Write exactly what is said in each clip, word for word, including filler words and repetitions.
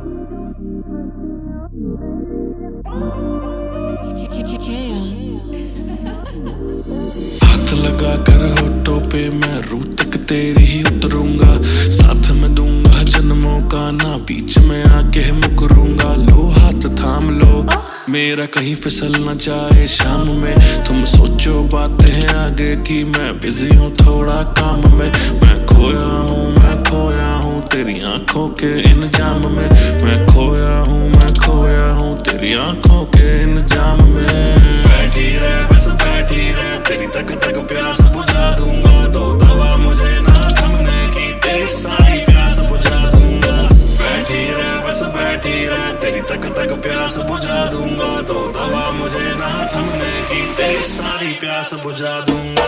हाथ लगा कर होठों पे मैं रूह तक तेरी ही उतरूंगा, साथ में दूंगा जन्मों का, ना बीच में आके मुकरूंगा। लो हाथ थाम लो मेरा, कहीं फिसल न जाए शाम में। तुम सोचो बातें हैं आगे की, मैं बिजी हूँ थोड़ा काम में। मैं खोया हूँ मैं खोया हूँ तेरी आंखों के इन जाम में। मैं खोया हूँ मैं खोया हूँ तेरी आंखों के इन जाम में। बैठी रह बस बैठी रह, तेरी तक तक प्यास बुझा दूंगा। तो दवा मुझे ना थमने की, तेरी सारी प्यास बुझा दूंगा। बैठी रह बस बैठी रह, तेरी तक तक प्यास बुझा दूंगा। तो दवा मुझे ना थमने की, तेरी सारी प्यास बुझा दूंगा।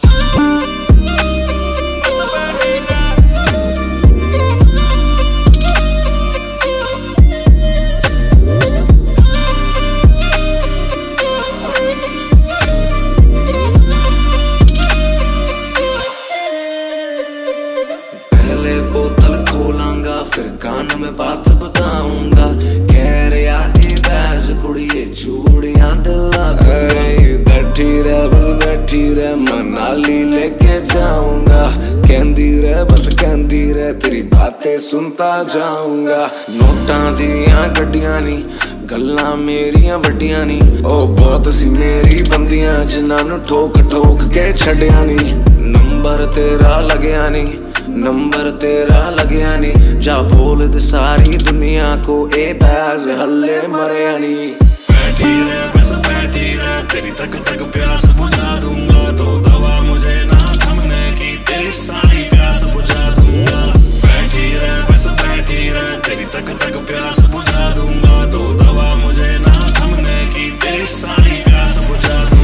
फिर कान में बात बताऊंगा, कह रहा है बैस कुड़िए चूड़ियां दिला। बैठी रह बस बैठी रह, मनाली लेके जाऊंगा। कहंदी रह बस कहंदी रह, तेरी बातें सुनता जाऊंगा। नोटां दियां गड्डियां नी, गल्लां मेरियां वड्डियां नी। ओ बहुत सी मेरी बंदियां जिन्हां नू ठोक ठोक के छड्डियां नी। नंबर तेरा लगया नी, नंबर तेरा लगया नी। जा बोल दे सारी दुनिया को, ए बैज हल्ले मरया नी। बैठी रह बस बैठी रह, तेरी तक तक प्यास बुझा दूंगा। तो दवा मुझे ना थमने की, तेरी सारी प्यास बुझा दूंगा। बैठी रह बस बैठी रह, तेरी तक तक प्यास बुझा दूंगा। तो दवा मुझे ना थमने की, तेरी सारी प्यास बुझा दूंगा।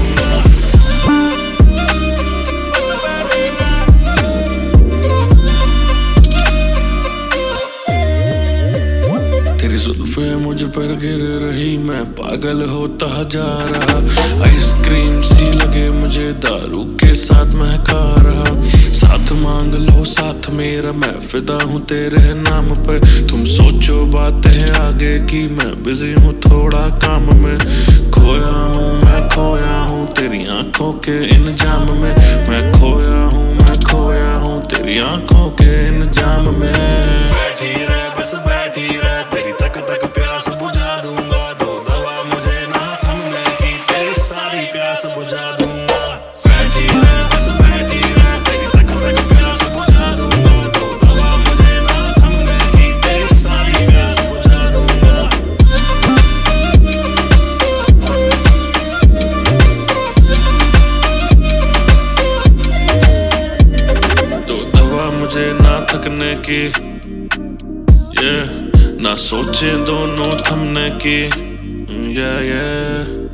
तेरी जुल्फे मुझ पर गिर रही, मैं पागल होता जा रहा। आइसक्रीम सी लगे मुझे, दारू के साथ महका रहा। साथ मांग लो साथ मेरा, मैं फिदा हूँ तेरे नाम पर। तुम सोचो बातें हैं आगे की, मैं बिजी हूँ थोड़ा काम में। खोया हूँ मैं खोया हूँ तेरी आंखों के इन जाम में। मैं खोया हूँ मैं खोया हूँ तेरी आंखों के इन जाम में। बैठी रह बस बैठी रह, तेरी तक तक प्यास बुझा दूंगा। तो दवा मुझे ना थमने की, तेरी सारी प्यास बुझा दूंगा। बैठी रह बस बैठी रह, तेरी तक तक प्यास बुझा दूंगा। तो दवा मुझे ना थमने की, तेरी सारी प्यास बुझा दूंगा। तो दवा मुझे ना थकने की, yeah, ना सोचे दोनों थमने की, yeah, yeah।